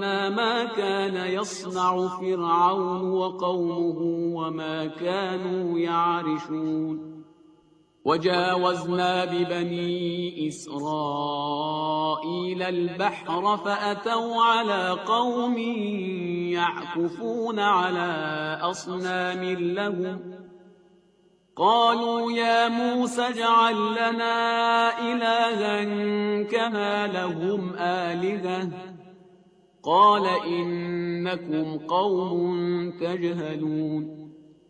وأرينا ما كان يصنع فرعون وقومه وما كانوا يعرشون وجاوزنا ببني إسرائيل البحر فأتوا على قوم يعكفون على أصنام لهم قالوا يا موسى اجعل لنا إلها كما لهم آلهة قال إنكم قوم تجهلون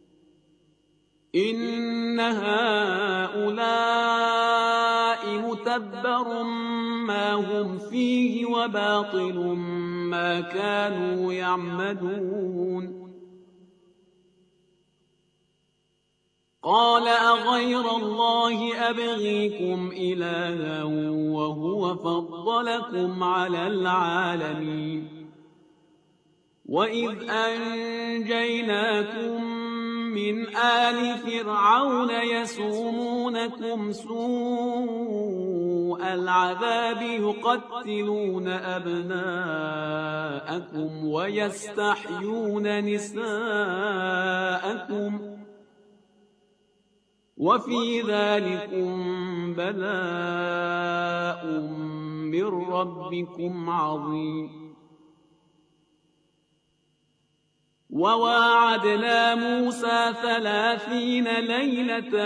إن هؤلاء متبر ما هم فيه وباطل ما كانوا يعملون قال أغير الله أبغيكم إلها وهو فضلكم على العالمين وإذ أنجيناكم من آل فرعون يسومونكم سوء العذاب يقتلون أبناءكم ويستحيون نساءكم وفي ذلكم بلاء من ربكم عظيم وواعدنا موسى 30 ليلة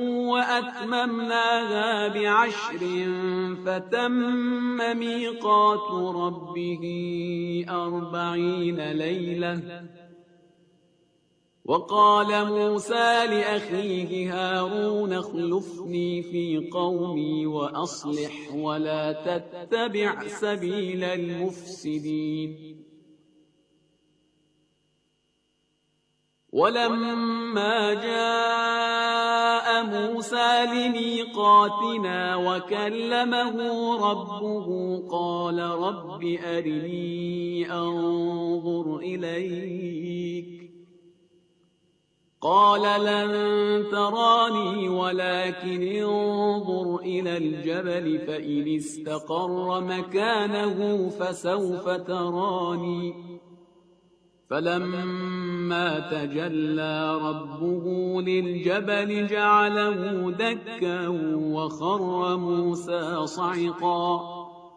وأتممناها ب10 فتم ميقات ربه 40 ليلة وقال موسى لأخيه هارون اخلفني في قومي وأصلح ولا تتبع سبيل المفسدين ولما جاء موسى لميقاتنا وكلمه ربه قال رب أرني أنظر إليك قال لن تراني ولكن انظر إلى الجبل فإن استقر مكانه فسوف تراني فلما تجلى ربه للجبل جعله دكا وخر موسى صعقا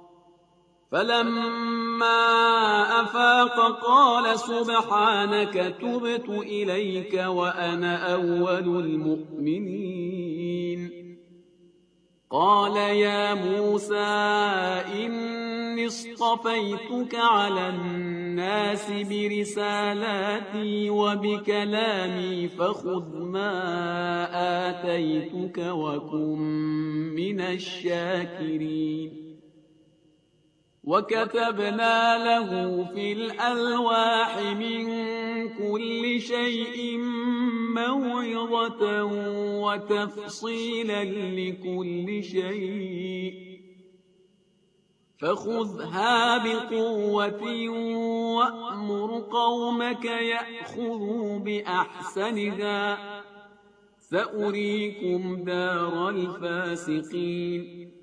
فلما أفاق قال سبحانك تبت إليك وأنا أول المؤمنين قال يا موسى إني اصطفيتك على الناس برسالاتي وبكلامي فخذ ما آتيتك وكن من الشاكرين وكتبنا له في الألواح من كل شيء موعظة وتفصيلا لكل شيء فخذها بقوة وأمر قومك يأخذوا بأحسنها سأريكم دار الفاسقين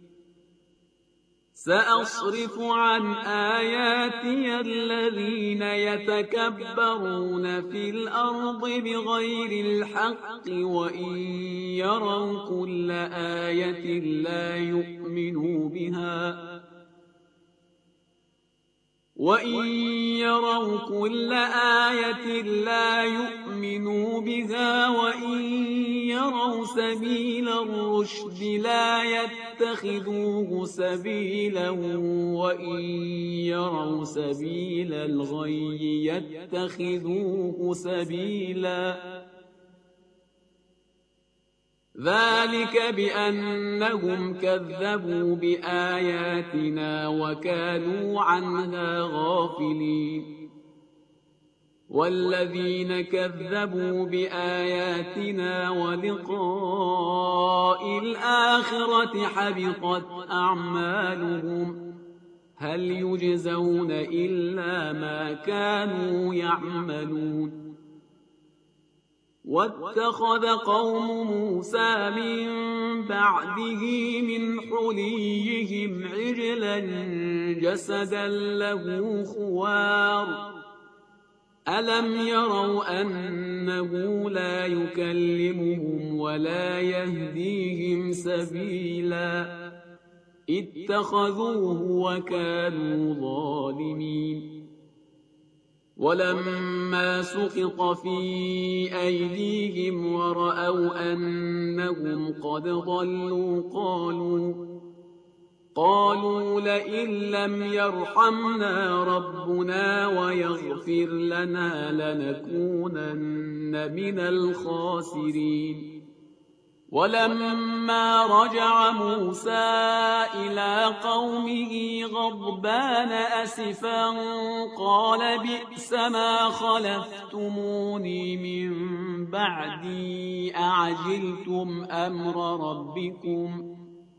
سأصرف عن آياتي الذين يتكبرون في الأرض بغير الحق وإن يروا كل آية لا يؤمنوا بها وإن يروا سبيل الرشد لا يتخذوه سبيلا وإن يروا سبيل الغي يتخذوه سبيلا ذلك بأنهم كذبوا بآياتنا وكانوا عنها غافلين والذين كذبوا بآياتنا ولقاء الآخرة حبطت أعمالهم هل يجزون إلا ما كانوا يعملون واتخذ قوم موسى من بعده من حليهم عجلا جسدا له خوار ألم يروا أنه لا يكلمهم ولا يهديهم سبيلا اتخذوه وكانوا ظالمين ولما سقط في أيديهم ورأوا أنهم قد ضلوا قالوا لئن لم يرحمنا ربنا ويغفر لنا لنكونن من الخاسرين ولما رجع موسى إلى قومه غضبان أسفا قال بئس ما خلفتموني من بعدي أعجلتم أمر ربكم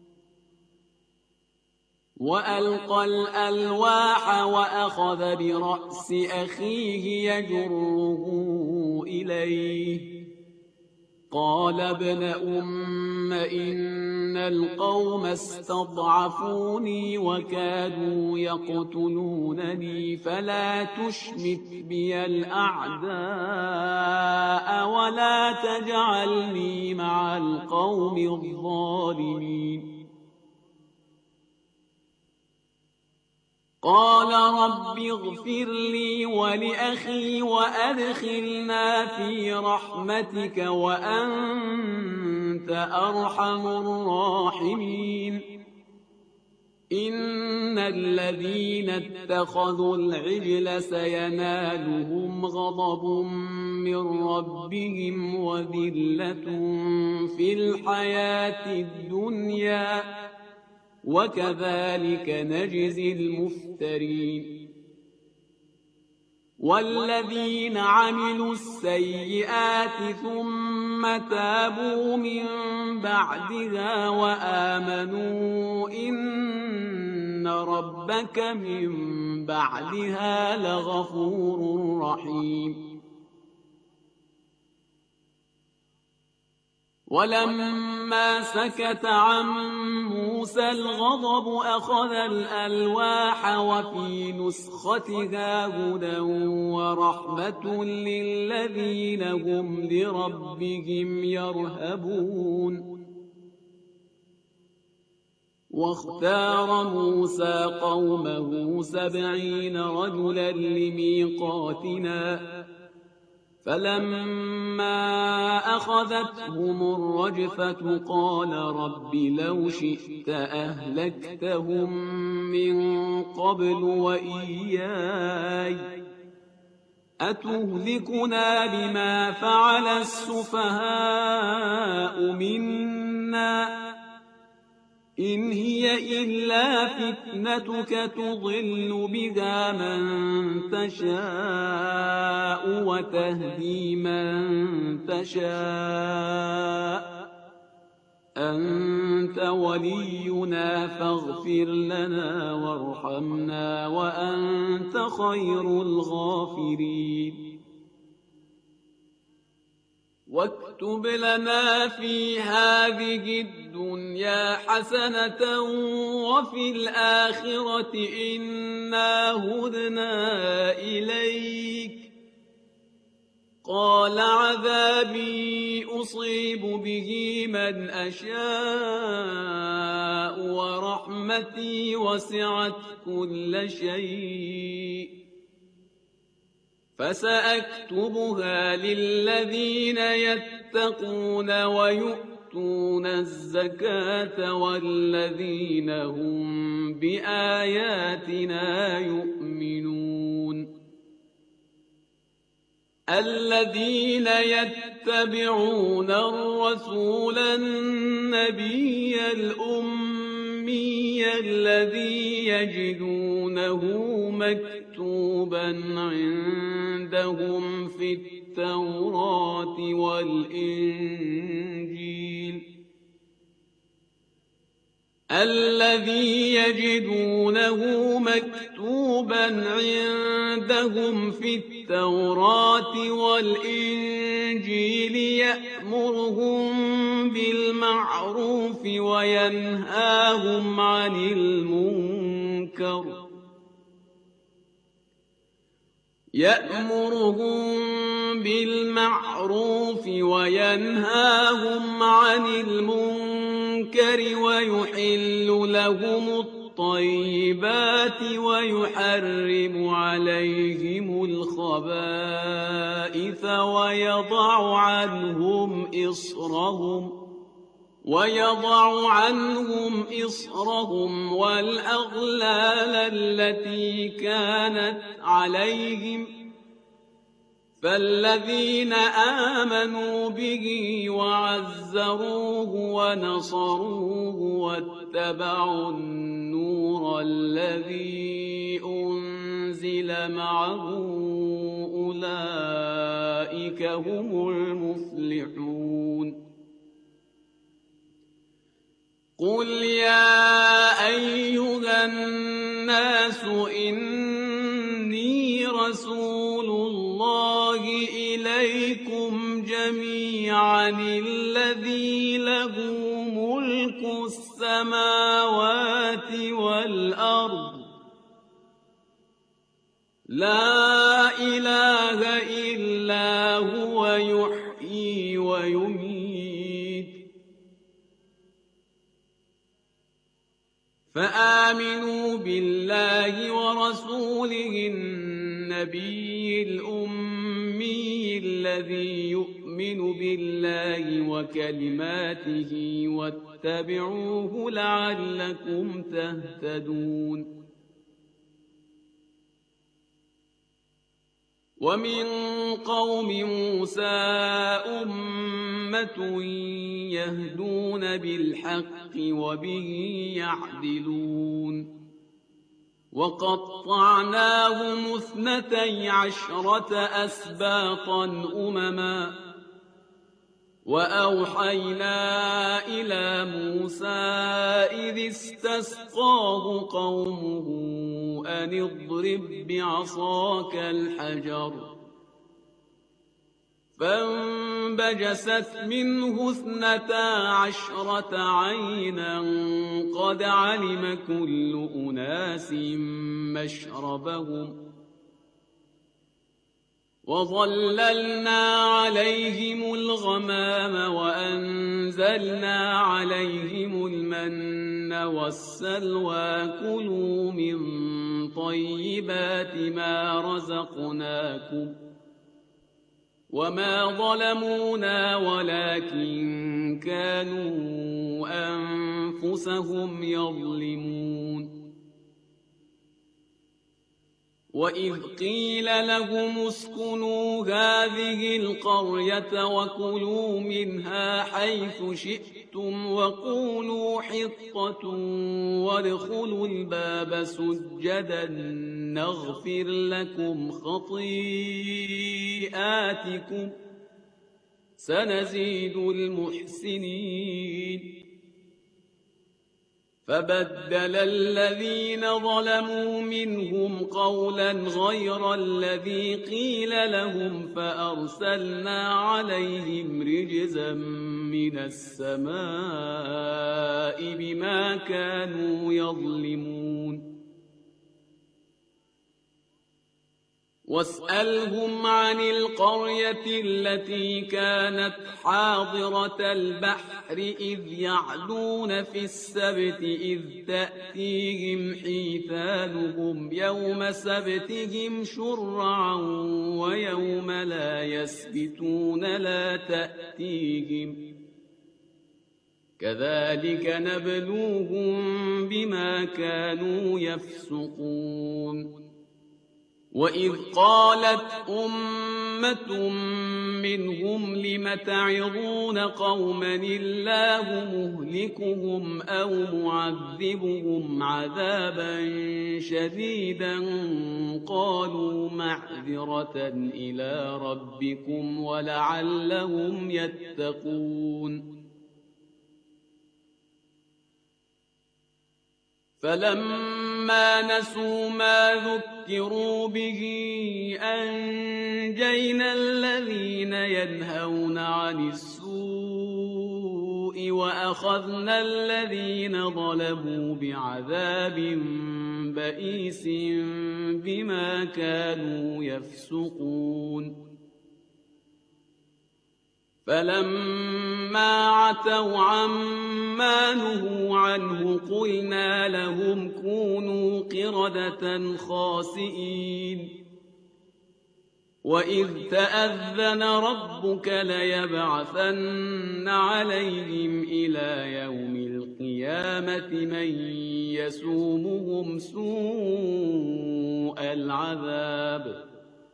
وألقى الألواح وأخذ برأس أخيه يجره إليه قال ابن أم إن القوم استضعفوني وكادوا يقتلونني فلا تشمت بي الأعداء ولا تجعلني مع القوم الظالمين قال رب اغفر لي ولأخي وأدخلنا في رحمتك وأنت أرحم الراحمين إن الذين اتخذوا العجل سينالهم غضب من ربهم وذلة في الحياة الدنيا وكذلك نجزي المفترين والذين عملوا السيئات ثم تابوا من بعدها وآمنوا إن ربك من بعدها لغفور رحيم ولما سكت عن موسى الغضب أخذ الألواح وفي نسختها هدى ورحمة للذين هم لربهم يرهبون واختار موسى قومه 70 رجلا لميقاتنا فلما أخذتهم الرجفة قال رب لو شئت أهلكتهم من قبل وإياي أتهلكنا بما فعل السفهاء منا إن هي إلا فتنتك تضل بها من تشاء وتهدي من تشاء أنت ولينا فاغفر لنا وارحمنا وأنت خير الغافرين واكتب لنا في هذه الدنيا حسنة وفي الآخرة إنا هدنا إليك قال عذابي أصيب به من أشاء ورحمتي وسعت كل شيء فسأكتبها للذين يتقون ويؤتون الزكاة والذين هم بآياتنا يؤمنون الذين يتبعون الرسول النبي الأمي الذي يجدونه مكتوبا عندهم في التوراة والإنجيل عندهم في التوراة والإنجيل يأمرهم بالمعروف وينهاهم عن المنكر ويحل لهم الطيبات ويحرم عليهم الخبائث ويضع عنهم إصرهم والأغلال التي كانت عليهم فالذين آمنوا به وعزروه ونصروه واتبعوا النور الذي أنزل معه أولئك هم المفلحون. قل يا أيها الناس إني رسول الله إليكم جميعا الذي له ملك السماوات والأرض لا إله إلا هو يحيي ويميت فآمنوا بالله ورسوله النبي الأمي الذي يؤمن بالله وكلماته واتبعوه لعلكم تهتدون. ومن قوم موسى أمة يهدون بالحق وبه يعدلون. وقطعناهم 12 أسباطا أمما وأوحينا إلى موسى إذ استسقاه قومه أن اضرب بعصاك الحجر فانبجست منه 12 عينا قد علم كل أناس مشربهم وظللنا عليهم الغمام وأنزلنا عليهم المن والسلوى كلوا من طيبات ما رزقناكم وما ظلمونا ولكن كانوا أنفسهم يظلمون. وإذ قيل لهم اسكنوا هذه القرية وكلوا منها حيث شئتم وقولوا حطة وادخلوا الباب سجدا نغفر لكم خطيئاتكم سنزيد المحسنين. فبدل الذين ظلموا منهم قولا غير الذي قيل لهم فأرسلنا عليهم رجزا من السماء بما كانوا يظلمون. واسألهم عن القرية التي كانت حاضرة البحر إذ يعدون في السبت إذ تأتيهم حيتانهم يوم سبتهم شرعا ويوم لا يسبتون لا تأتيهم كذلك نبلوهم بما كانوا يفسقون. وإذ قالت أمة منهم لم تعظون قوما الله مهلكهم أو معذبهم عذابا شديدا قالوا معذرة إلى ربكم ولعلهم يتقون. فلما نسوا ما ذكروا به أنجينا الذين ينهون عن السوء وأخذنا الذين ظلموا بعذاب بئيس بما كانوا يفسقون فلما عتوا عما نهوا عنه قلنا لهم كونوا قردة خاسئين وإذ تأذن ربك ليبعثن عليهم إلى يوم القيامة من يسومهم سوء العذاب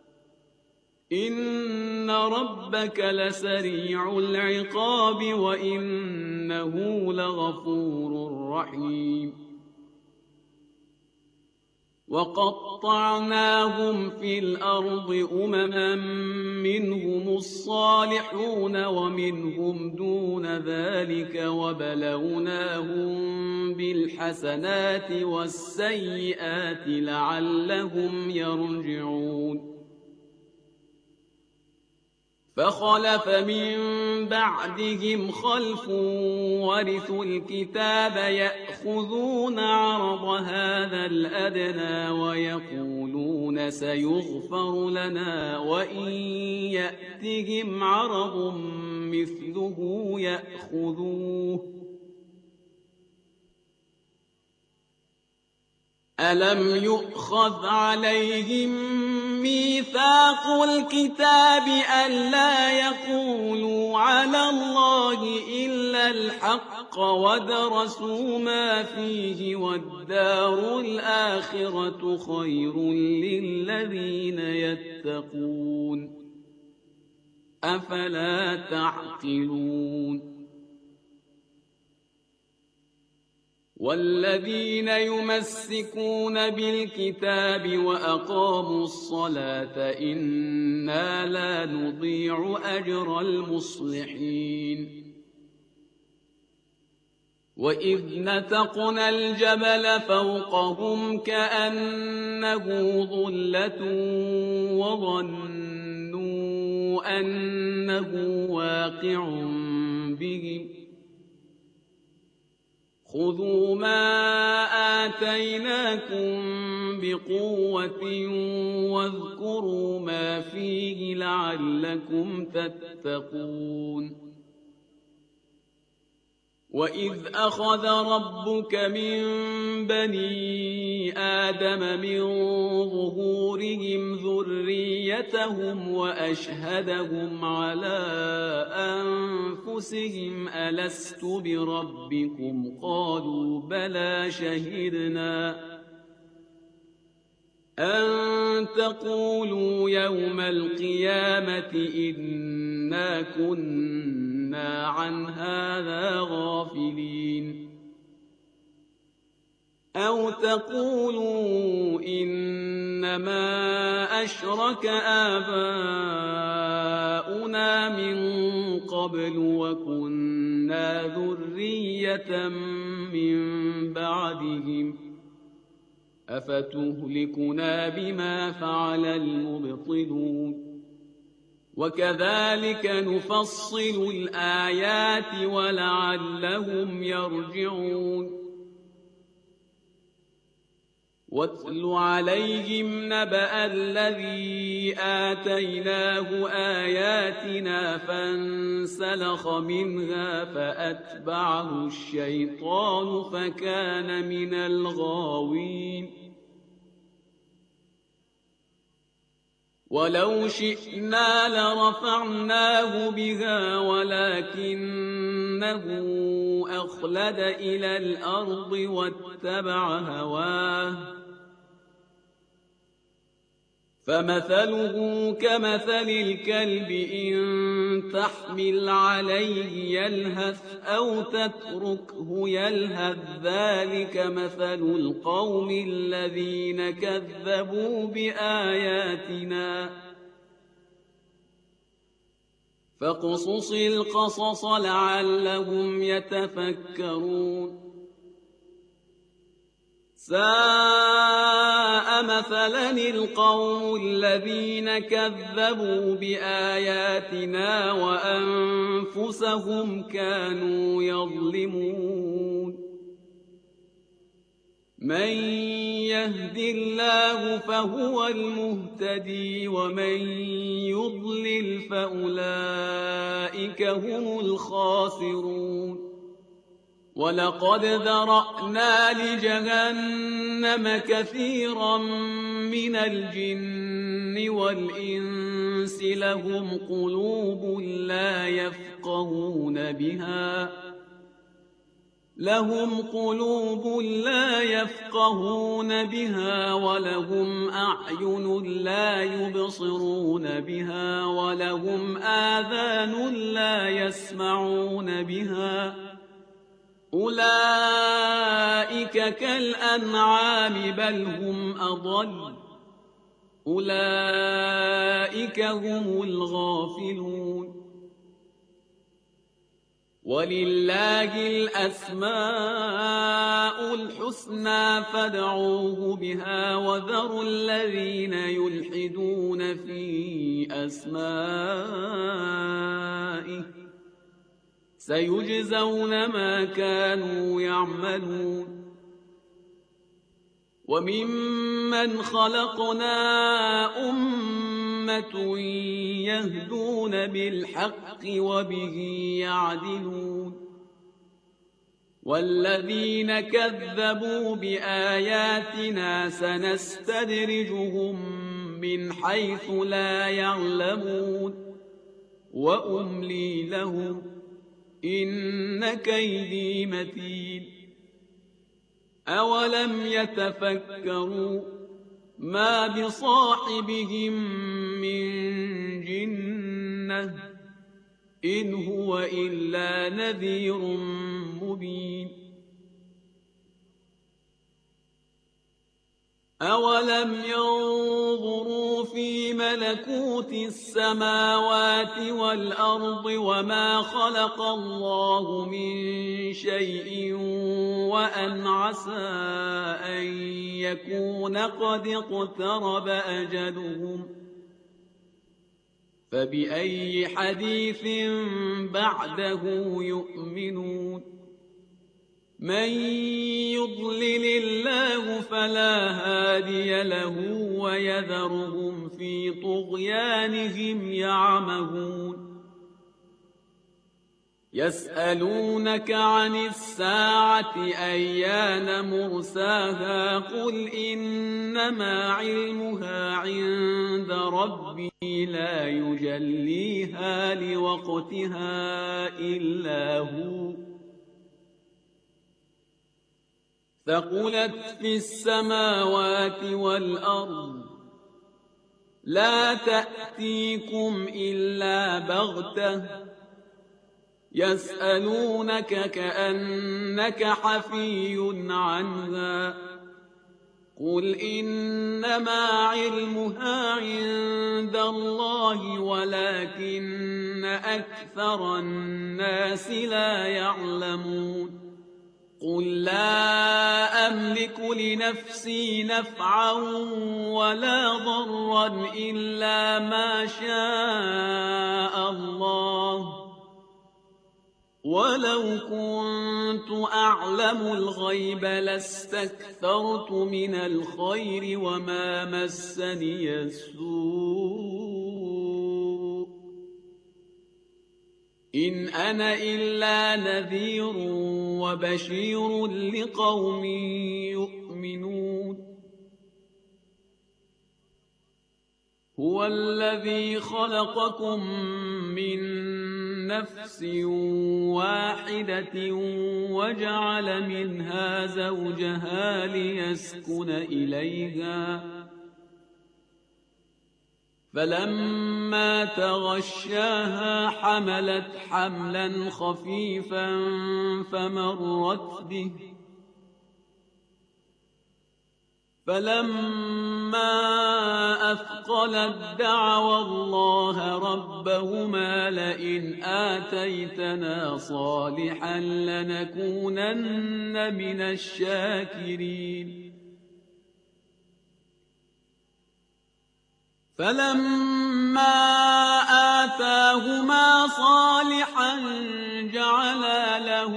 إن ربك لسريع العقاب وإنه لغفور رحيم وقطعناهم في الأرض أمما منهم الصالحون ومنهم دون ذلك وبلوناهم بالحسنات والسيئات لعلهم يرجعون فخلف من بعدهم خلف ورثوا الكتاب يأخذون عرض هذا الأدنى ويقولون سيغفر لنا وإن يأتهم عرض مثله يأخذوه ألم يؤخذ عليهم ميثاق الكتاب ألا يقولوا على الله إلا الحق ودرسوا ما فيه والدار الآخرة خير للذين يتقون أفلا تعقلون والذين يمسكون بالكتاب وأقاموا الصلاة إنا لا نضيع أجر المصلحين وإذ نتقنا الجبل فوقهم كأنه ظلة وظنوا أنه واقع بهم خذوا ما آتيناكم بقوة واذكروا ما فيه لعلكم تتقون وإذ أخذ ربك من بني آدم من ظهورهم ذريتهم وأشهدهم على أنفسهم ألست بربكم قالوا بلى شهدنا أن تقولوا يوم القيامة إنا كنا عن هذا غافلين أو تقولوا إنما أشرك آباؤنا من قبل وكنا ذرية من بعدهم أفتهلكنا بما فعل المبطلون وكذلك نفصل الآيات ولعلهم يرجعون واتل عليهم نبأ الذي آتيناه آياتنا فانسلخ منها فأتبعه الشيطان فكان من الغاوين ولو شئنا لرفعناه بها ولكنه أخلد إلى الأرض واتبع هواه فمثله كمثل الكلب إن تحمل عليه يلهث أو تتركه يلهث ذلك مثل القوم الذين كذبوا بآياتنا فاقصص القصص لعلهم يتفكرون ساء مثلا القوم الذين كذبوا بآياتنا وأنفسهم كانوا يظلمون من يهد الله فهو المهتدي ومن يضلل فأولئك هم الخاسرون ولقد ذرأنا لجهنم كثيرا من الجن والإنس لهم قلوب لا يفقهون بها ولهم أعين لا يبصرون بها ولهم آذان لا يسمعون بها أولئك كالأنعام بل هم أضل أولئك هم الغافلون ولله الأسماء الحسنى فادعوه بها وذروا الذين يلحدون في أسمائه سيجزون ما كانوا يعملون وممن خلقنا أمة يهدون بالحق وبه يعدلون والذين كذبوا بآياتنا سنستدرجهم من حيث لا يعلمون وأملي لهم إن كيدي متين أولم يتفكروا ما بصاحبهم من جنة إن هو إلا نذير مبين أولم ينظروا في ملكوت السماوات والأرض وما خلق الله من شيء وأن عسى أن يكون قد اقترب أجلهم فبأي حديث بعده يؤمنون من يضلل الله فلا هادي له ويذرهم في طغيانهم يعمهون يسألونك عن الساعة أيان مرساها قل إنما علمها عند ربي لا يجليها لوقتها إلا هو ثقلت في السماوات والأرض لا تأتيكم إلا بغتة يسألونك كأنك حفي عنها قل إنما علمها عند الله ولكن أكثر الناس لا يعلمون قل لا أملك لنفسي نفعا ولا ضرا إلا ما شاء الله ولو كنت أعلم الغيب لاستكثرت من الخير وما مسني السوء إن أنا إلا نذير وبشير لقوم يؤمنون هو الذي خلقكم من نفس واحدة وجعل منها زوجها ليسكن إليها فلما تغشاها حملت حملا خفيفا فمرت به فلما أثقلت دعوا الله ربهما لئن آتيتنا صالحا لنكونن من الشاكرين فلما آتاهما صالحا جعلا له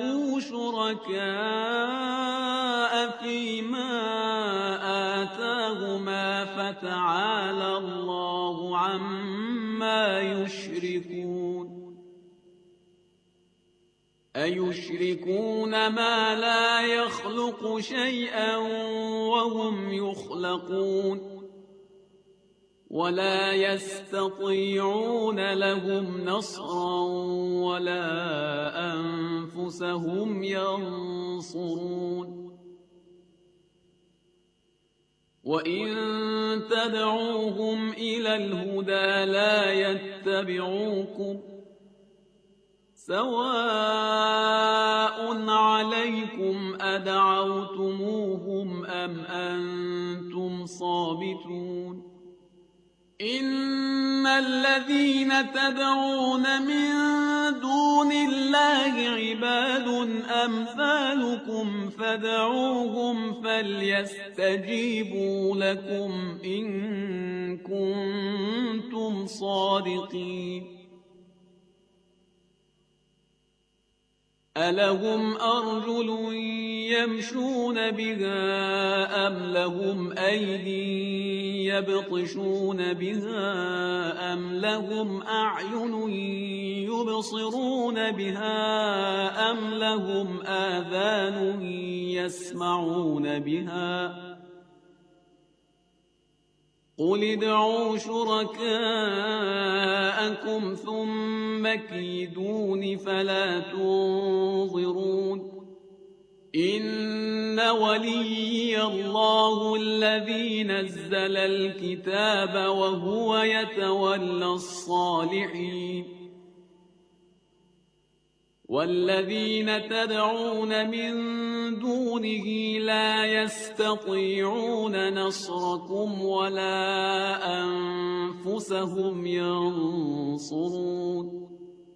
شركاء فيما آتاهما فتعالى الله عما يشركون أيشركون ما لا يخلق شيئا وهم يخلقون ولا يستطيعون لهم نصرا ولا أنفسهم ينصرون وإن تدعوهم إلى الهدى لا يتبعوكم سواء عليكم أدعوتموهم أم أنتم صامتون إن الذين تدعون من دون الله عباد أمثالكم فدعوهم فليستجيبوا لكم إن كنتم صادقين ألهم أرجل يمشون بها أم لهم أيدي يبطشون بها أم لهم أعين يبصرون بها أم لهم آذان يسمعون بها قل ادعوا شركاءكم ثم كيدون فلا تنظرون إن وليي الله الذي نزل الكتاب وهو يتولى الصالحين والذين تدعون من دونه لا يستطيعون نصركم ولا أنفسهم ينصرون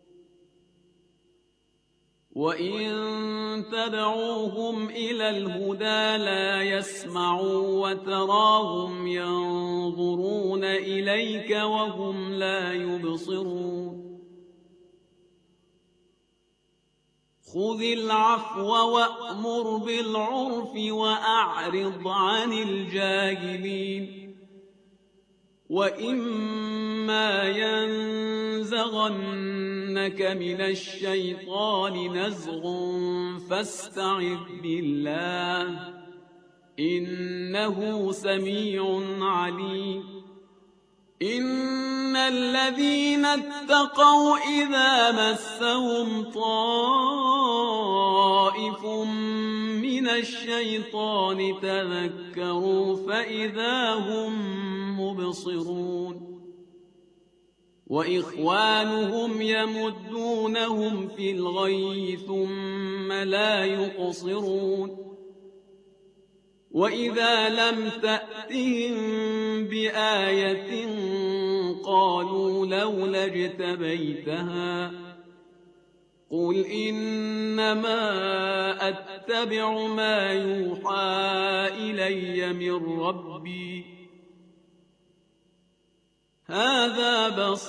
وإن تدعوهم إلى الهدى لا يسمعوا وتراهم ينظرون إليك وهم لا يبصرون خذ العفو وأمر بالعرف وأعرض عن الجاهلين وإما ينزغنك من الشيطان نزغ فاستعذ بالله إنه سميع عليم إن الذين اتقوا إذا مسهم طائف من الشيطان تذكروا فإذا هم مبصرون وإخوانهم يمدونهم في الغي ثم لا يقصرون وإذا لم تأتهم بآية قالوا لولا اجتبيتها قل إنما أتبع ما يوحى إلي من ربي هذا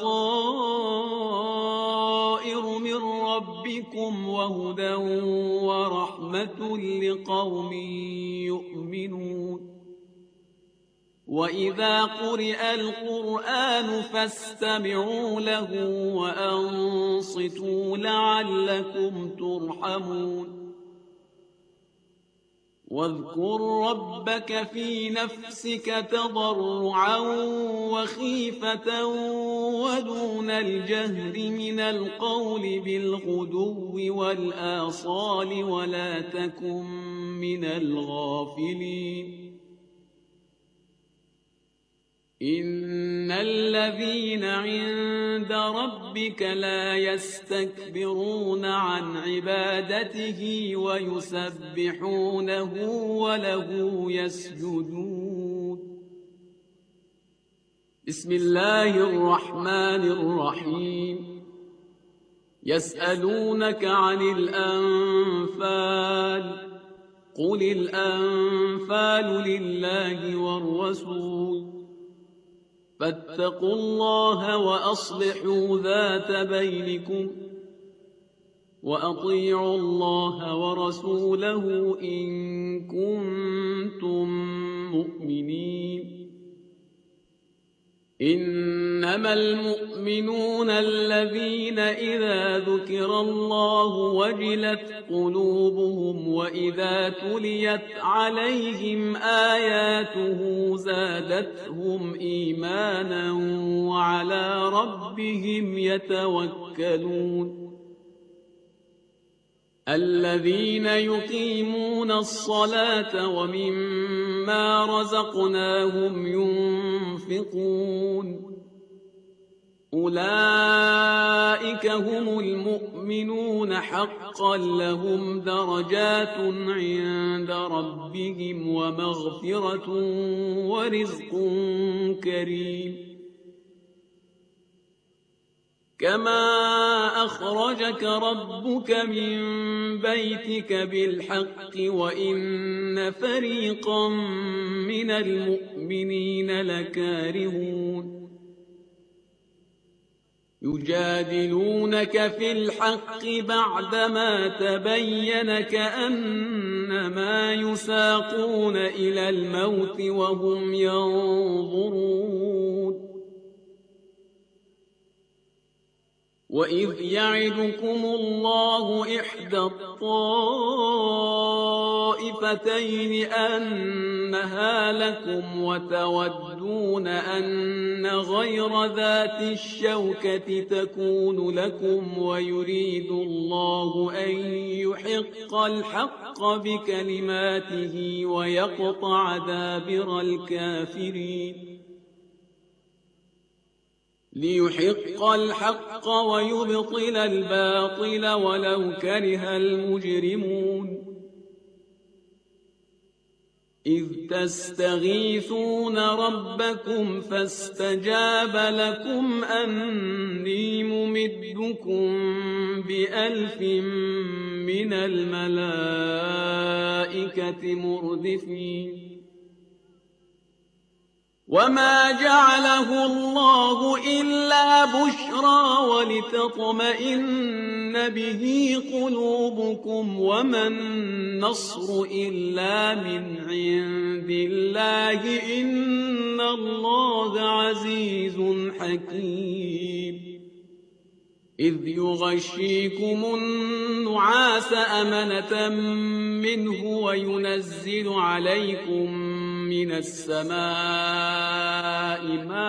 بصائر من ربكم وهدى ورحمة لقوم يؤمنون وإذا قرئ القرآن فاستمعوا له وأنصتوا لعلكم ترحمون واذكر ربك في نفسك تضرعا وخيفة ودون الجهر من القول بالغدو والآصال ولا تكن من الغافلين إن الذين عند ربك لا يستكبرون عن عبادته ويسبحونه وله يسجدون بسم الله الرحمن الرحيم يسألونك عن الأنفال قل الأنفال لله والرسول فاتقوا الله وأصلحوا ذات بينكم وأطيعوا الله ورسوله إن كنتم مؤمنين إنما المؤمنون الذين إذا ذكر الله وجلت قلوبهم وإذا تليت عليهم آياته زادتهم إيمانا وعلى ربهم يتوكلون الذين يقيمون الصلاة ومما رزقناهم ينفقون أولئك هم المؤمنون حقا لهم درجات عند ربهم ومغفرة ورزق كريم كما أخرجك ربك من بيتك بالحق وإن فريقا من المؤمنين لكارهون يجادلونك في الحق بعدما تبين كأنما يساقون إلى الموت وهم ينظرون وإذ يعدكم الله إحدى الطائفتين أنها لكم وتودون أن غير ذات الشوكة تكون لكم ويريد الله أن يحق الحق بكلماته ويقطع دابر الكافرين ليحق الحق ويبطل الباطل ولو كره المجرمون إذ تستغيثون ربكم فاستجاب لكم أني ممدكم ب1000 من الملائكة مردفين وما جعله الله إلا بشرى ولتطمئن به قلوبكم وما النصر إلا من عند الله إن الله عزيز حكيم إذ يغشيكم النعاس أمنة منه وينزل عليكم من السماء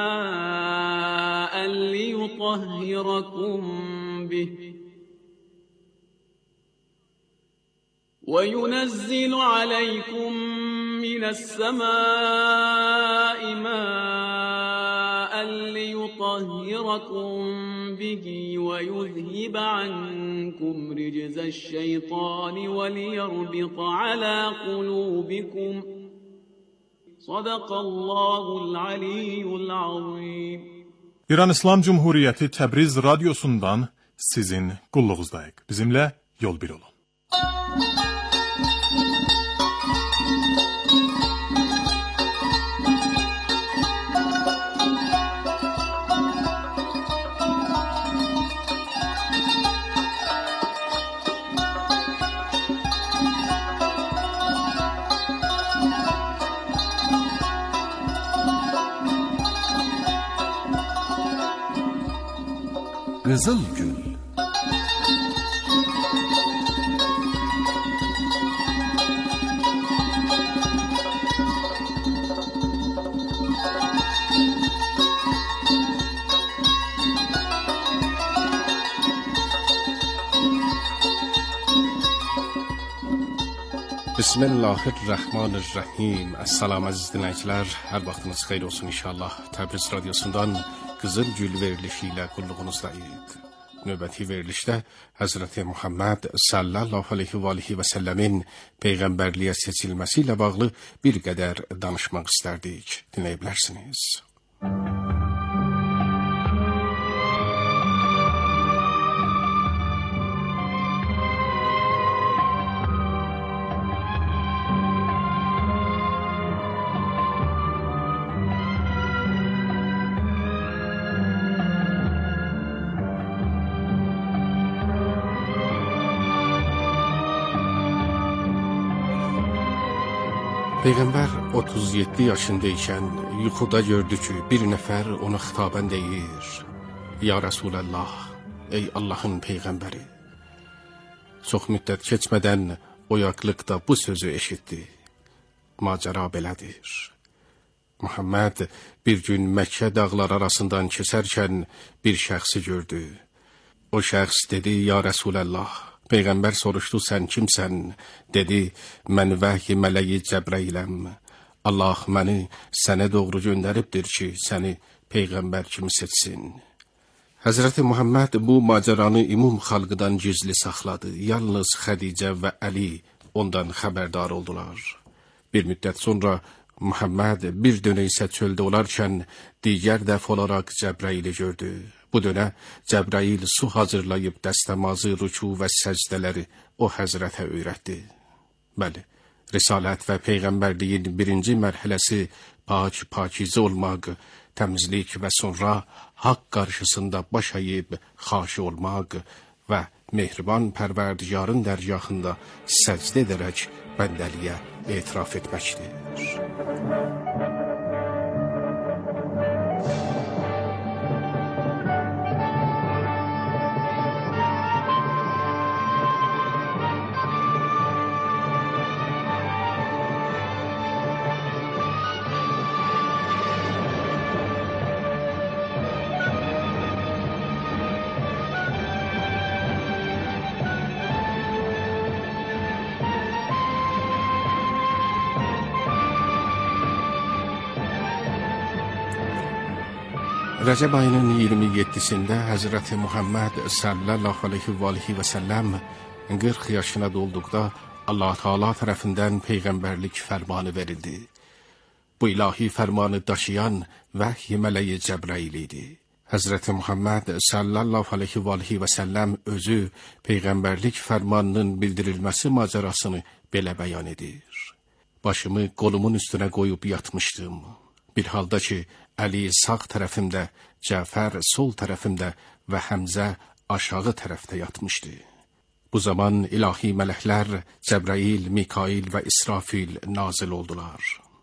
ماء ليطهركم به وينزل عليكم من السماء ماء ليطهركم به ويذهب عنكم رجز الشيطان وليربط على قلوبكم صدق Allahul aliyyul azim. İran İslam Cumhuriyeti Təbriz radyosundan sizin qulluğunuzdayıq. Bizimlə yol bir olun. Qızıl Gül. Bismillahirrahmanirrahim. Assalamu əziz dinləyicilər, hər vaxtınız xeyir olsun inşallah. Təbriz radiosundan Qızıl Gül verilişi ilə qulluğunuzdayıq. Növbəti verilişdə Həzrəti Muhammed sallallahu aleyhi və səlləmin peyğəmbərliyə seçilməsi ilə bağlı bir qədər danışmaq istərdik. Dinləyə bilərsiniz. Peyğəmbər 37 yaşındaykən yuxuda gördü ki, bir nəfər ona xitaben deyir: Ya Resulallah, ey Allahın Peyğəmbəri. Çox müddət keçmədən oyaqlıqda bu sözü eşitdi: Macəra belədir. Muhammed bir gün Məkkə dağlar arasından keçərkən bir şəxsi gördü. O şəxs dedi: Ya Resulallah. Peyğəmbər soruşdu: Sən kimsən? Dedi: Mən vəhy mələyi Cəbrailəm. Allah məni sənə doğru göndəribdir ki, səni Peyğəmbər kimi seçsin. Həzrəti Muhammed bu macəranı ümum xalqdan gizli saxladı. Yalnız Xədicə və Əli ondan xəbərdar oldular. Bir müddət sonra Muhammed bir dönə isə çöldə olarkən digər dəf olaraq Cəbraili gördü. Bu dönə Cəbrail su hazırlayıb dəstəmazı, rüku və səcdələri o həzrətə öyrətdi. Bəli, risalət və peyğəmbərliyin birinci mərhələsi pakizə olmaq, təmizlik və sonra haqq qarşısında baş əyib xaşi olmaq və mehriban pərverdigarın dərgahında səcdə edərək bəndəliyə etiraf etməkdir. Rəcəb ayının 27-sində Həzrəti Muhammed sallallahu aleyhi və səlləm 40 yaşına dolduqda Allah Teala tərəfindən peyğəmbərlik fərmanı verildi. Bu ilahi fərmanı daşıyan vəhy mələyi Cəbrail idi. Həzrəti Muhammed sallallahu aleyhi və səlləm özü peyğəmbərlik fərmanının bildirilməsi macərasını belə bəyan edir. Başımı qolumun üstünə qoyub yatmışdım. Bir halda ki, Əli sağ tərəfimdə, Cəfər sol tərəfimdə və Həmzə aşağı tərəfdə yatmışdı. Bu zaman ilahi mələklər Cəbrail, Mikail və İsrafil nazil oldular.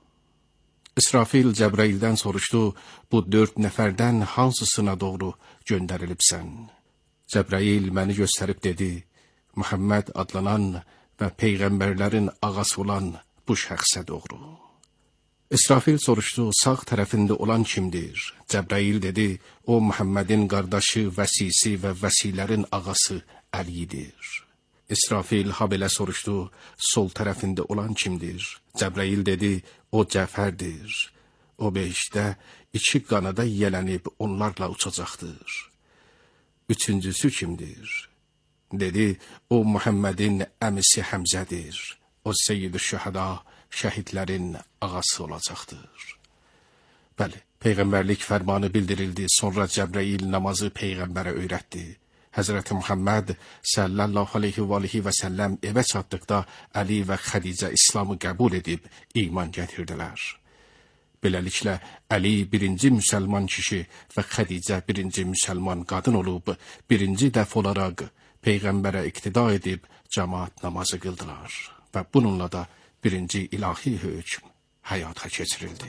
İsrafil Cəbraildən soruşdu: Bu 4 nəfərdən hansısına doğru göndərilibsən? Cəbrail məni göstərib dedi: Muhammed adlanan və peyğəmbərlərin ağası olan bu şəxsə doğru. İsrafil soruşdu: Sağ tərəfində olan kimdir? Cəbrail dedi: O Muhammedin qardaşı, vəsisi və vəsilərin ağası Əlidir. İsrafil habelə soruşdu: Sol tərəfində olan kimdir? Cəbrail dedi: O Cəfərdir. O behişdə 2 qanada yiyələnib onlarla uçacaqdır. Üçüncüsü kimdir? Dedi: O Muhammedin əmisi Həmzədir. O Seyyid-i Şühəda, şəhidlərin ağası olacaqdır. Bəli, peyğəmbərlik fərmanı bildirildi. Sonra Cəbrail namazı peyğəmbərə öyrətdi. Həzrəti Muhammed sallallahu aleyhi və səlləm evə çatdıqda Əli və Xədicə İslamı qəbul edib iman gətirdilər. Beləliklə, Əli birinci müsəlman kişi və Xədicə birinci müsəlman qadın olub, birinci dəf olaraq peyğəmbərə iqtida edib cəmaat namazı qıldılar. Və bununla da birinci ilahi hökm həyata keçirildi.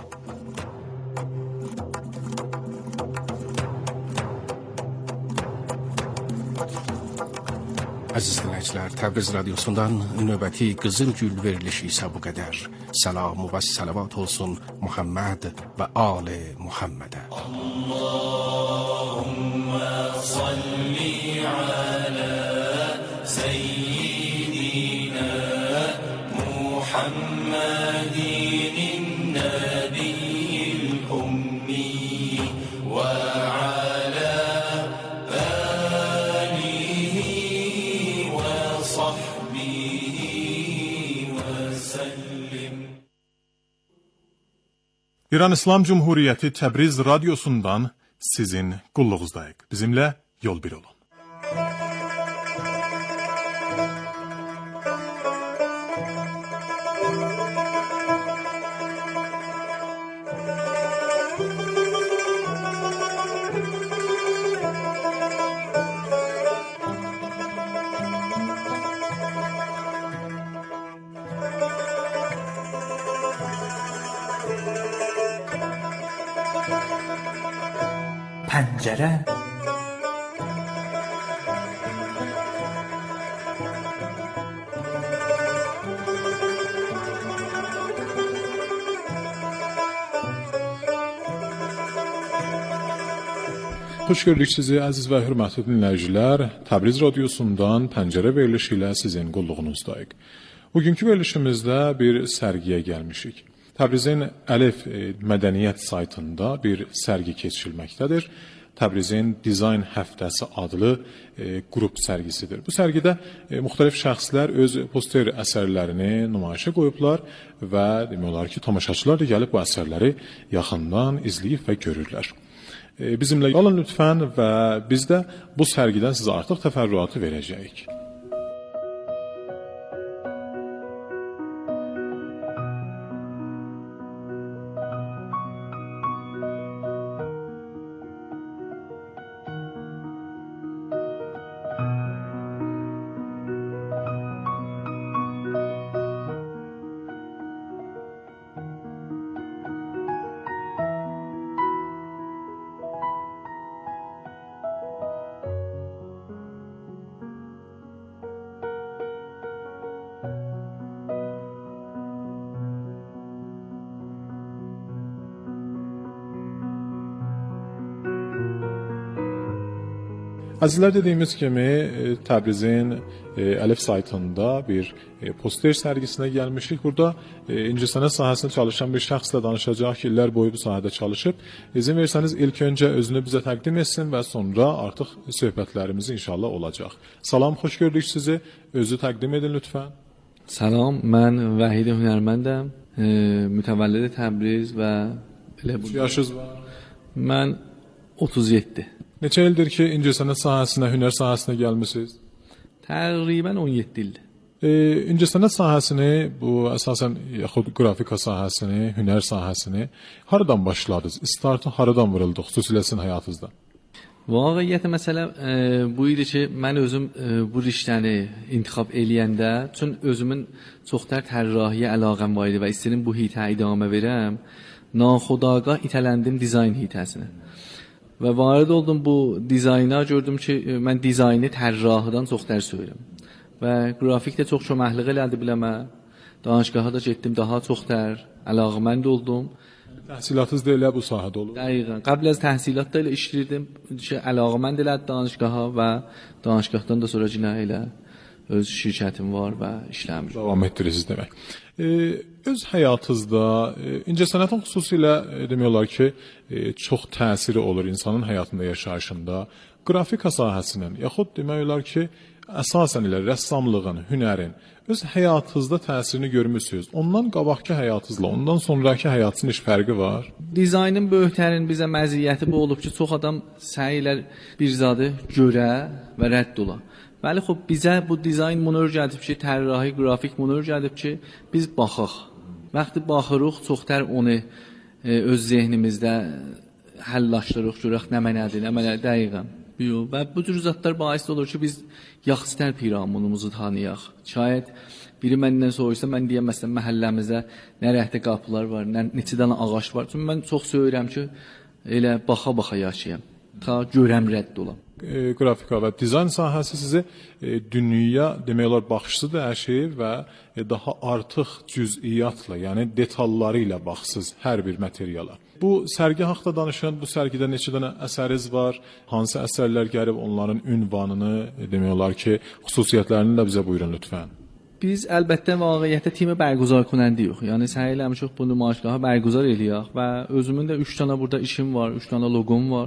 Əziz dinləyicilər, Təbriz Radyosu'ndan növbəti Qızıl Gül verilişi isə bu qədər. Səlamu və səlavat olsun Muhammed və Ali Muhammedə. Allahümme salli ala seyyidina Muhammedin nebiyyil ummi ve İran İslam Cumhuriyeti Təbriz Radyosu'ndan sizin qulluğuzdayıq. Bizimlə yol bir olun. پنجره. Xoş gördük sizi əziz və hörmətli dinləyicilər. Təbriz radiosundan Pəncərə verilişi ilə sizin qulluğunuzdayıq. Bugünkü verilişimizdə bir sərgiyə gəlmişik. Təbrizin Əlif mədəniyyət saytında bir sərgi keçirilməkdədir. Təbrizin Dizayn Həftəsi adlı qrup sərgisidir. Bu sərgidə müxtəlif şəxslər öz poster əsərlərini nümayişə qoyublar və demək olar ki, tamaşaçılar da gəlib bu əsərləri yaxından izləyib və görürlər. Bizimlə qalın lütfən və biz də bu sərgidən sizə artıq təfərrüatı verəcəyik. Əzizlər, dediyimiz kimi Təbrizin Əlif saytında bir poster sərgisinə gəlmişik. Burada incəsənət sahəsində çalışan bir şəxslə danışacaq ki, illər boyu bu sahədə çalışıb. İzin versəniz ilk öncə özünü bizə təqdim etsin və sonra artıq söhbətlərimiz inşallah olacaq. Salam, xoş gördük sizi. Özü təqdim edin lütfən. Salam, mən Vahid Hünərməndəm. Mütəvəllid Təbriz və elə bu. Yaşınız var? Mən 37. Neçə ildir ki, incəsənət sahəsinə, hünər sahəsinə gəlmisiniz? Təqribən 17 ildir. İncəsənət sahəsini, bu əsasən yaxud qrafika sahəsini, hünər sahəsini haradan başladınız? İstartı haradan vuruldu, xüsusilə sizin həyatınızda? Vaqiqiyyətə məsələ bu idi ki, mən özüm bu riştəni intixab eləyəndə, çün özümün çoxtər tərrahiyə əlaqəm var idi və istəyirəm bu hitə idamə verəm, naxudagah itələndim dizayn hitəsinə. Və varid oldum bu dizayna, gördüm ki, mən dizaynı tərrahıdan çox dərs öyrəm. Və qrafik də çox köməklik elədi biləmə. Danışgaha da getdim, daha çox əlaqəmənd oldum. Təhsilatınız da elə bu sahədə olub? Dəqiqən. Qəbl az təhsilat da elə işləyirdim ki, əlaqəmənd elədi danışgaha və danışgahdan da sonra yenə elə öz şirkətim var və işləmişəm. Davam etdirirsiniz demək. Öz həyatınızda incəsənətin xüsusilə demək olar ki, çox təsiri olur insanın həyatında, yaşayışında. Qrafika sahəsinin, yaxud demək olar ki, əsasən elə rəssamlığın, hünərin öz həyatınızda təsirini görmüsünüz. Ondan qabaqki həyatınızla, ondan sonraki həyatın heç fərqi var? Dizaynın böyüklərin bizə məziyyəti bu olub ki, çox adam səy elər bir zadı görə və rədd ola. Bəli, xub, bizə bu dizayn bunu öyrədib ki, tərrahi, qrafik bunu öyrədib ki, biz baxaq. Vaxtı baxırıq, çoxtər onu öz zehnimizdə həllaşdırıq, görək nə mənədir, nə mənədir, dəqiqən. Və bu cür zatlar bais olur ki, biz yaxşıtər piramidumuzu tanıyaq. Şayət biri məndən soruşsa, mən deyəm, məsələn, məhəlləmizdə nə rəhdə qapılar var, neçə dənə ağac var. Çünki mən çox söyürəm ki, elə baxa-baxa yaşayam, ta görəm rədd olam. Qrafika və dizayn sahəsi sizi dünyaya demək olar baxışınızı dəyişir və daha artıq cüz'iyyatla, yəni detalları ilə baxsız hər bir materiala. Bu sərgi haqqında danışın. Bu sərgidə neçə dənə əsəriniz var? Hansı əsərlər gəlib, onların ünvanını, demək olar ki, xüsusiyyətlərini də bizə buyurun lütfən. Biz əlbəttə vaqiqiyyətdə timi bərguzar kunəndiyik. Yəni səy eləmişik bu nümayişgahı bərguzar eləyək və özümün də 3 dənə burada işim var, 3 dənə loqom var.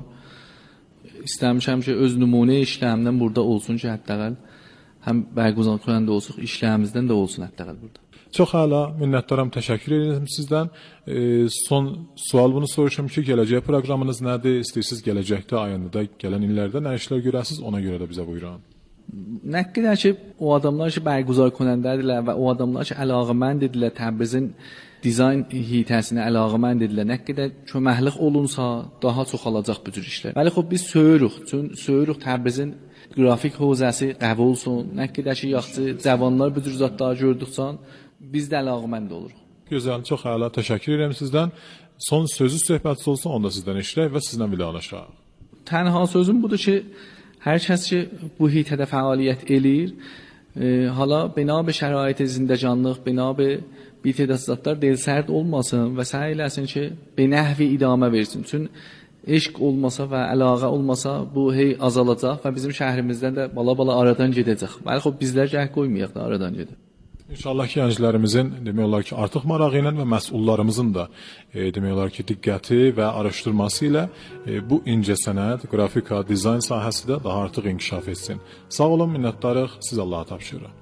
İstəmişəm ki, öz nümunə işlərimdən burada olsun ki, hətta həm bərguzar kunəndə olsun, işlərimizdən də olsun hətta burada. Çox əla, minnətdaram, təşəkkür edirəm sizdən. Son sual bunu soruşum ki, gələcək proqramınız nədir? İstəyirsiniz gələcəkdə, ayında, gələn illərdə nə işlər görəsiniz? Ona görə də bizə buyurun. Nə qədər ki, o adamlar ki, bərguzar kunəndədirlər və o adamlar ki, əlaqəməndirlər Təbrizin dizayn hitəsinə əlaqəmənd edilir. Nə qədər köməklik olunsa, daha çox alacaq bu cür işlər. Bəli, xub biz söyürük Təbrizin qrafik hövzəsi qəbul olsun. Nə qədər ki, yaxşı cavanlar bu cür zatları gördükcə biz də əlaqəmənd oluruq. Gözəl, çox əla, təşəkkür edirəm sizdən. Son sözü söhbətiniz olsun, onda sizdən eşidək və sizlə vidalaşaq. Tənha sözüm budur ki, hər kəs ki bu heyətdə fəaliyyət eləyir, hala bina be şərait zindəcanlıq, bina be bitədəssatlar delsərd olmasın və səy eləsin ki, be nəhvi idamə versin. Çünki eşq olmasa və əlaqə olmasa bu hey azalacaq və bizim şəhrimizdən də bala-bala aradan gedəcək. Bəli, xop bizlər gəh qoymayaq da aradan gedək. İnşallah ki, gənclərimizin demək olar ki, artıq marağı ilə və məsullarımızın da demək olar ki, diqqəti və araşdırması ilə bu incəsənət, qrafika, dizayn sahəsi də daha artıq inkişaf etsin. Sağ olun, minnətdarıq, siz Allaha tapşırırıq.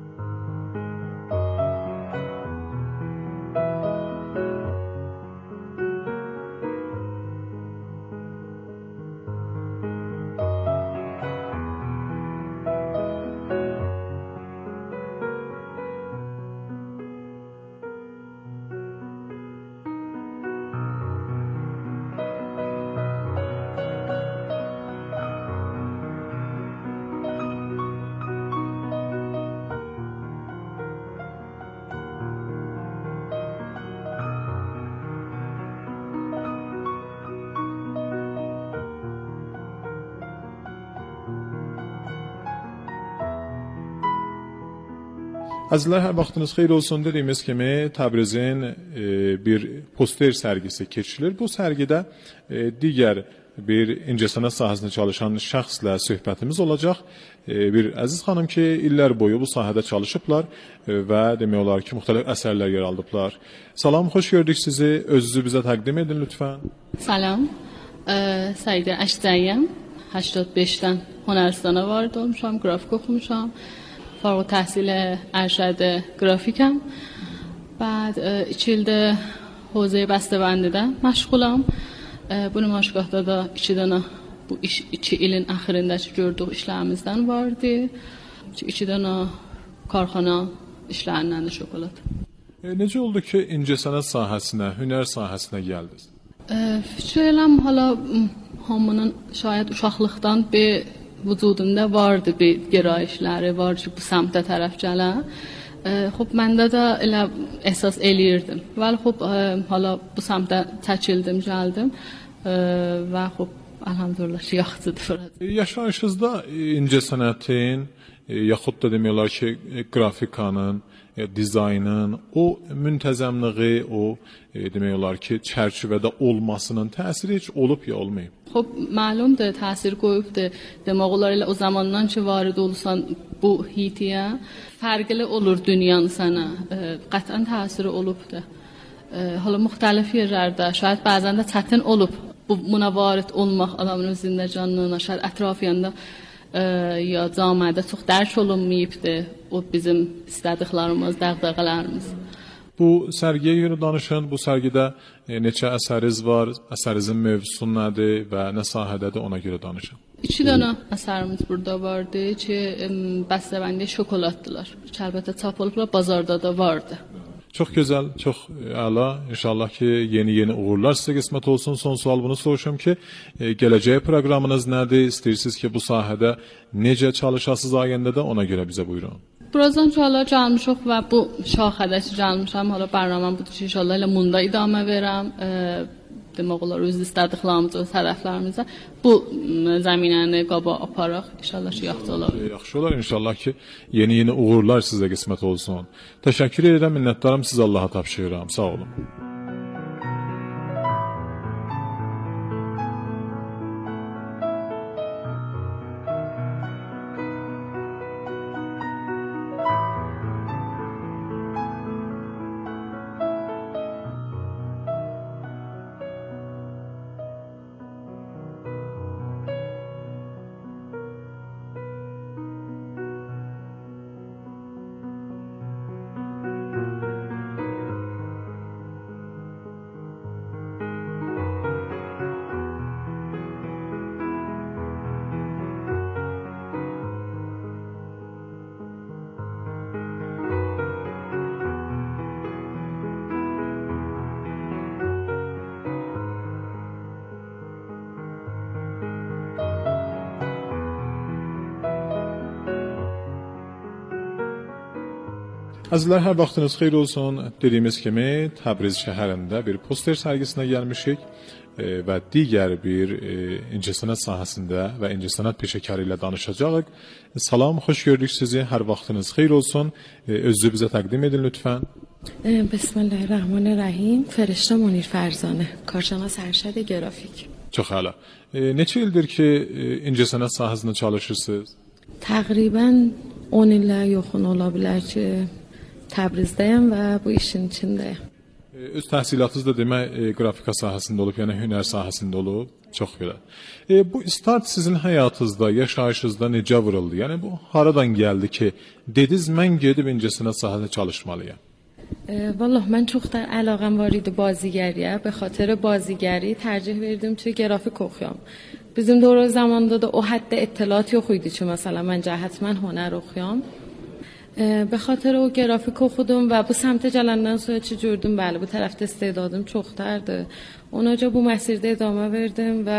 Əzizlər, hər vaxtınız xeyir olsun. Dediyimiz kimi Təbrizin bir poster sərgisi keçirilir. Bu sərgidə digər bir incəsənət sahəsində çalışan şəxslə söhbətimiz olacaq. Bir əziz xanım ki, illər boyu bu sahədə çalışıblar və demək olar ki, müxtəlif əsərlər yer aldıblar. Salam, xoş gördük sizi. Özünüzü bizə təqdim edin lütfən. Salam, Səidə Əşdəyəm. 85-dən Honəristana varid olmuşam, qrafik oxumuşam. فارغ التحصیل ارشد گرافیکم. بعد 2 ildə حوزه بسته‌بندیdə məşğulam. Bu nümayişgahda da 2 dənə bu 2 ilin axırındakı gördüyük işlərimizdən vardı. 2 dənə karxana işlərindən də şokolad. Necə oldu ki, incəsənət sahəsinə, hünər sahəsinə gəldiniz? Fikirləm hala hamının şayad uşaqlıqdan bir vücudunda vardı bir gərayişləri var ki, bu səmtə tərəf gələn. Xop məndə də elə əsas eləyirdim. Vəli xop hala bu səmtə çəkildim, gəldim və xop elhamdülillah ki, yaxşıdır. Yaşayışınızda incəsənətin yaxud da demək olar ki, qrafikanın, dizaynın, o müntəzəmliyi, o demək olar ki, çərçivədə olmasının təsiri heç olub ya olmayıb? خب معلومه تاثیر qoyubdu. Demək olar elə o zamandan ki varid olsan bu hitiyə fərqli olur dünyanın sənə. Qətən təsiri olubdu. Hala müxtəlif yerlərdə, şayad bəzən də çətin olub bu buna varid olmaq adamın zindəcanlığına, şayad ətrafında ya cəmiyyətdə çox dərk olunmayıbdı o bizim istədiklərimiz, dəğdəğələrimiz. Bu sərgiyə görə danışın, bu sərgidə neçə əsəriniz var, əsərinizin mövzusu nədir və nə sahədədir, ona görə danışın. 2 dənə əsərimiz burada vardı ki, bəstəbəndi şokoladdılar. Əlbəttə çap olublar, bazarda da vardı. Çox gözəl, çox əla. İnşallah ki, yeni uğurlar sizə qismət olsun. Son sual bunu soruşum ki, gələcək proqramınız nədir? İstəyirsiniz ki, bu sahədə necə çalışasınız ayəndə də ona görə bizə buyurun. Birazdan hala gəlmişik və bu şaxədəki gəlmişəm. Hala bərnaməm budur ki, inşallah elə munda idamə verəm. Demək olar, öz istədiklərimiz, öz hədəflərimizə bu zəminəni qaba aparaq. İnşallah ki, yaxşı olar. Yaxşı olar, inşallah ki, yeni uğurlar sizə qismət olsun. Təşəkkür edirəm, minnətdarım, siz Allaha tapşırıram. Sağ olun. Əzizlər, hər vaxtınız xeyir olsun. Dediyimiz kimi Təbriz şəhərində bir poster sərgisinə gəlmişik və digər bir incəsənət sahəsində və incəsənət peşəkarı ilə danışacağıq. Salam, xoş gördük sizi. Hər vaxtınız xeyir olsun. Özünüzü bizə təqdim edin lütfən. Bismillahirrahmanirrahim. Ferişte Munir Ferzanə, karşınaş ərşəd grafik. Çox əla. Neçə ildir ki, incəsənət sahəsində çalışırsınız? Təqribən 10 illə yaxın ola bilər ki, Təbrizdəyəm və bu işin içindəyəm. Öz təhsilatınız da demək qrafika sahəsində olub, yəni hünər sahəsində olub. Çox gözəl. Bu start sizin həyatınızda, yaşayışınızda necə vuruldu? Yəni bu haradan gəldi ki, dediniz mən gedib incəsənət sahəsində çalışmalıyam? والله من çoxdan əlaqəm var idi bازیگریyə. به خاطر بازیگری ترجیح verdim ki, grafik oxuyam. Bizim dövrə zamanında da o həddə اطلاعات yox idi ki, مثلا من həttəmən hünər oxuyam. به خاطر o grafik oxudum və bu səmtə gələndən sonra ki gördüm, bəli, bu tərəfdə istedadım çoxdardı. Onaca bu məsirdə idamə verdim və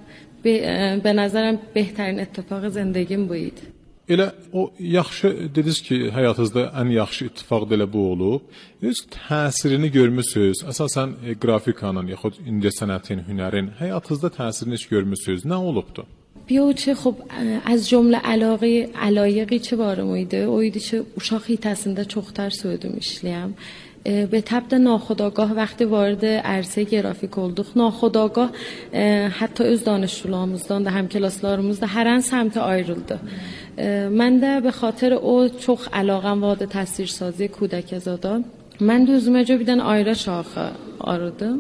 به نظرم بهترین اتفاق زندگیم bu idi. Elə o yaxşı dediniz ki, həyatınızda ən yaxşı ittifaq da elə bu olub. Öz təsirini görmüsüz. Əsasən qrafikanın yaxud incəsənətin, hünərin həyatınızda təsirini heç görmüsüz. Nə olubdu? بیو چه خب از جمله علایقی چه وارم oydu oydu ki uşaq hitəsində çoxtar söydüm işləyəm. به طبع ناخودآگاه وقتی وارد عرصه گرافیک olduk ناخودآگاه حتی öz danışçularımızdan da همکلاسlarımızda hər an səmtə ayrıldı. Mən də به خاطر o çox əlaqəm vardı təsvirsazı kudəkəzadan. Mən də özüməcə bir dənə ayrı şaxə aradım.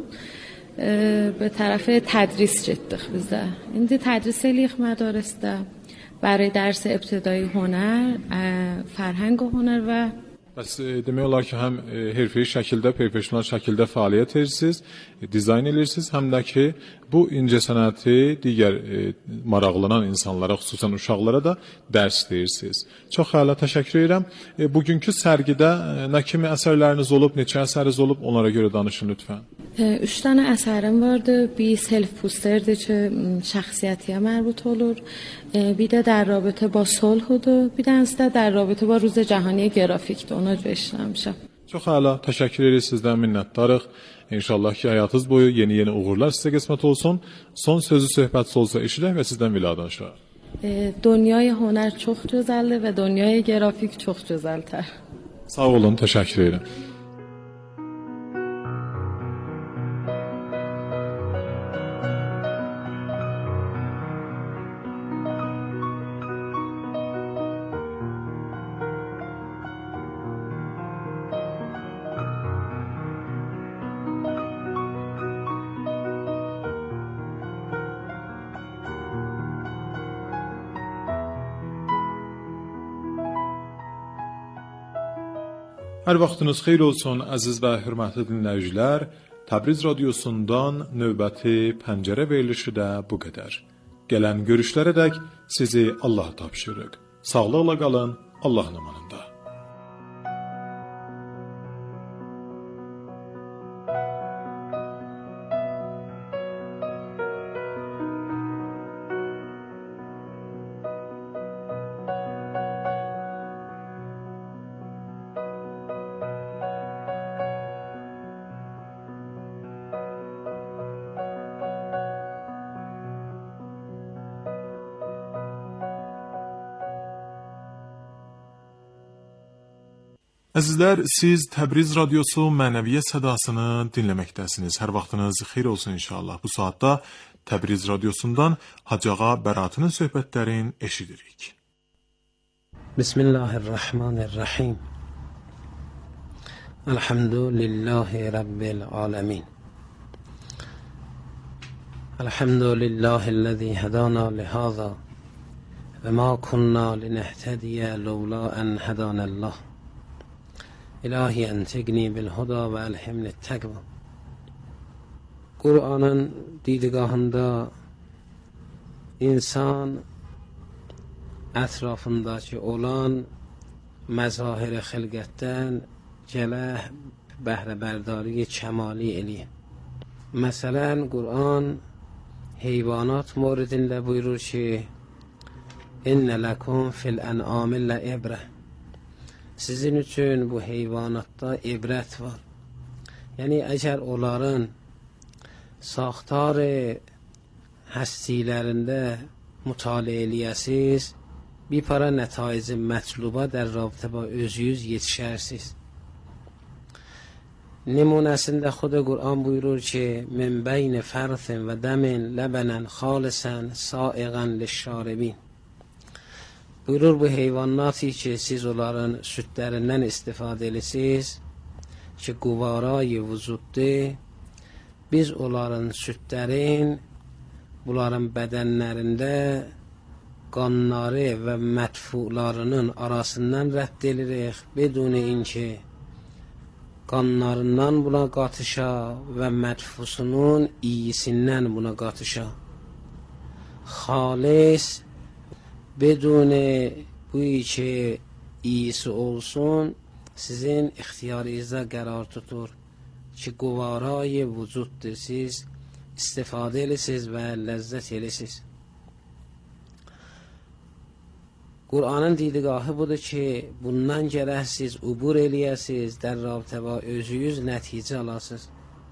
به طرف تدریس جدید bizdə. İndi tədris eləyik mədarəsdə برای درس ابتدایی هنر، فرهنگ و هنر və Bəs demək olar ki, həm hərfi şəkildə, professional şəkildə fəaliyyət edirsiniz, dizayn edirsiniz, həm də ki, bu incəsənəti digər maraqlanan insanlara, xüsusən uşaqlara da dərs deyirsiniz. Çox əla, təşəkkür edirəm. Bugünkü sərgidə nə kimi əsərləriniz olub, neçə əsəriniz olub, onlara görə danışın lütfən. 3 dənə əsərim vardı. Bir self posterdir ki, şəxsiyyətiyə mərbut olur. Bir də در رابطه با صلح و bir dənəsi də در رابطه با روز جهانی گرافیکdir. Ona görə işləmişəm. Çox əla, təşəkkür edirik, sizdən minnətdarıq. İnşallah ki, həyatınız boyu yeni uğurlar sizə qismət olsun. Son sözü söhbətsi olsa eşidək və sizdən viladanışaq. دنیای هنر çox gözəldir və دنیای grafik çox gözəldir. Sağ olun, təşəkkür edirəm. Hər vaxtınız xeyir olsun, əziz və hörmətli dinləyicilər. Təbriz radiosundan növbəti pəncərə verilişi də bu qədər. Gələn görüşlərədək sizi Allah tapşırıq. Sağlıqla qalın, Allahın amanında. Əzizlər, siz Təbriz radiosu mənəviyyət sədasını dinləməkdəsiniz. Hər vaxtınız xeyir olsun inşallah. Bu saatda Təbriz radiosundan Hacıağa Bəratının söhbətlərini eşidirik. Bismillahirrahmanirrahim. Elhamdülillahi Rabbil alemin. Elhamdülillahi'llezî hedâna lihâzâ ve mâ kunnâ linehtediye levlâ en hedânallah. İlahi entegni bil huda ve elhimni tekva. Kur'an'ın didgahında insan ətrafındakı olan məzahir-i xilqətdən gələ bəhrəbərdari kəmali eləyir. Məsələn, Kur'an heyvanat moridində buyurur ki, İnnə ləkum fil ən'amillə ibrə. Sizin üçün bu heyvanatda ibrət var. Yəni, əgər onların saxtar هستیlerinde mutaliə eləyəsiz, bir para nətaiz mətluba در رابطه با özünüz yetişərsiniz. نمونəsində Xuda Qur'an buyurur ki, من بین فرث و دم لبنا خالصا سائغا للشاربین. Buyurur bu heyvanatı ki, siz onların südlərindən istifadə edirsiniz, ki, quvarayı vücuddur. Biz onların südlərin, bunların bədənlərində qanları və mətfularının arasından rədd edirik, beduni inki qanlarından buna qatışa və mətfusunun iyisindən buna qatışa. Xalis, بدون بویی که iyisi olsun, sizin ixtiyarınızda qərar tutur ki, quvarayı vücuddur, siz istifadə edirsiniz və ləzzət edirsiniz. Qur'anın didgahı budur ki, bundan gərək siz ubur eləyəsiniz, در رابطه با özünüz nəticə alasınız.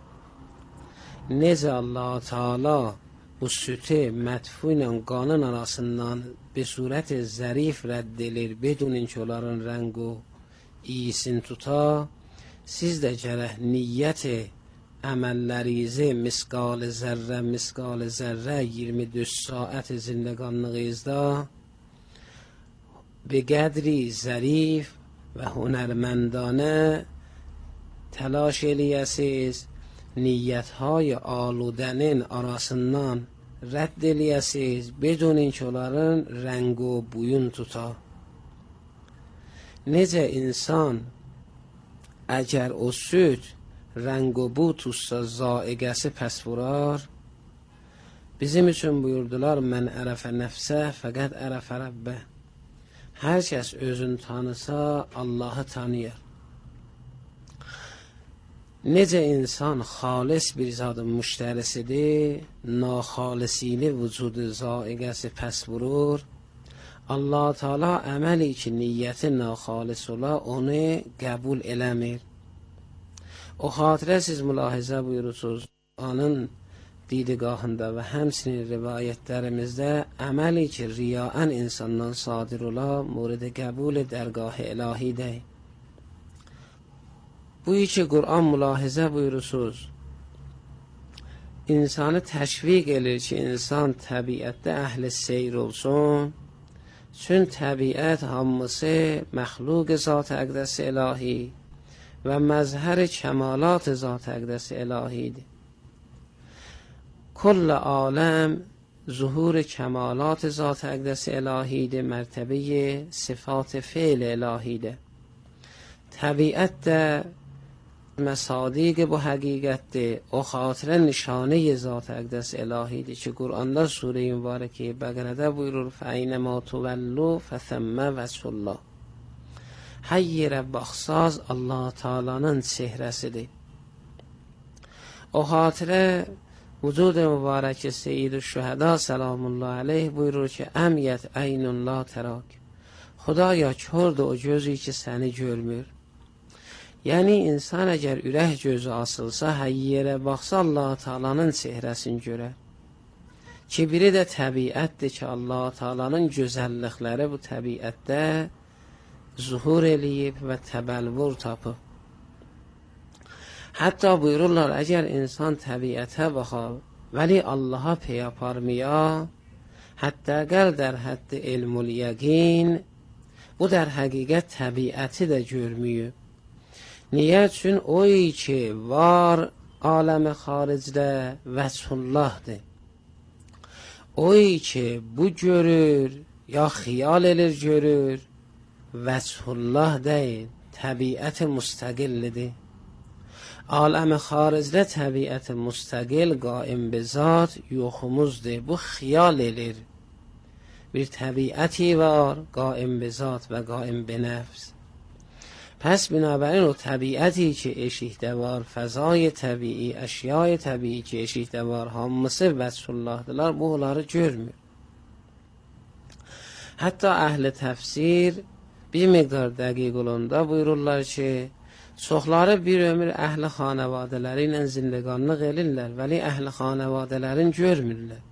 Necə Allah Teala bu sütü mətfu ilə qanın arasından به صورت ظریف رد edilir, بدون اینکه onların rəng و iyisini tuta, siz də gərək niyyət əməllərinizi misqal zərrə 24 saat zindəqanlığınızda به قدری ظریف و هنرمندانه تلاش eləyəsiz, niyyətهای aludənin arasından rədd eləyəsiz, بدون اینکه onların rəng و buyun tuta. Necə insan əgər o süd rəng و bu tutsa zaiqəsi pəs vurar, bizim üçün buyurdular, mən ərəfə nəfsə fəqət ərəfə rəbbə. Hər kəs özünü tanısa Allahı tanıyır. Necə insan xalis bir zadın müştərisidir, naxalisini vücudu zaiqəsi pəs vurur, Allah Teala əməli ki niyyəti naxalis ola, onu qəbul eləmir. O xatirə siz mülahizə buyurursunuz, anın didgahında və həmsinin rivayətlərimizdə əməli ki riyaən insandan sadir ola, mورد qəbul dərgah-ı ilahidir. Bu iki Qur'an mülahizə buyurursunuz, insanı təşviq edir ki, insan təbiətdə əhl-i seyr olsun, çün təbiət hamısı məxluq zat-ı əqdəs ilahi və məzhər kəmalat zat-ı əqdəs ilahidir. کل عالم ظهور کمالات ذات اقدس الهی ده، مرتبه صفات فعل الهی ده، طبیعت ده مصادیق با حقیقت ده، و خاطر نشانه ذات اقدس الهی ده. که قرآن ده سوره مبارکه بقره ده بuyurur فَاَيْنَمَا تُوَلُّوا فَثَمَّ وَجْهُ اللّٰهِ. Hər yerə baxsaz Allah Teala'nın çehrəsidir. O xatirə vücud mübarək Seyyid-i Şühəda Səlamullah aleyh buyurur ki, əmiyyət əynun la tərak. Xudaya kördür o gözü ki səni görmür. Yəni insan əgər ürək gözü asılsa, hər yerə baxsa Allah Teala'nın çehrəsini görər. Ki biri də təbiətdir ki, Allah Teala'nın gözəllikləri bu təbiətdə zuhur eləyib və təbəlvur tapıb. Hətta buyururlar, əgər insan təbiətə baxar, vəli Allaha pey aparmaya, hətta qəl در حد علم اليقین, bu در həqiqət təbiəti də görmüyüb. Niyə üçün? O ki var aləmi xaricdə vəchullahdır. O ki bu görür, ya xiyal edir görür, vəchullah deyil, təbiət müstəqillidir. عالم خارجdə təbiət müstəqil, qaim be zat yoxumuzdur. Bu xiyal edir. Bir təbiəti var, qaim be zat və qaim be nəfs. Pəs binabərin o təbiəti ki eşikdə var, fəzai təbii, əşyai təbii ki eşikdə var, hamısı vəchullahdılar, bu onları görmür. Hətta əhl-i təfsir bir miqdar dəqiq olanda buyururlar ki, Çoxları bir ömür əhli xanavadələri ilə zindəqanlıq elirlər, vəli əhli xanavadələrin görmürlər.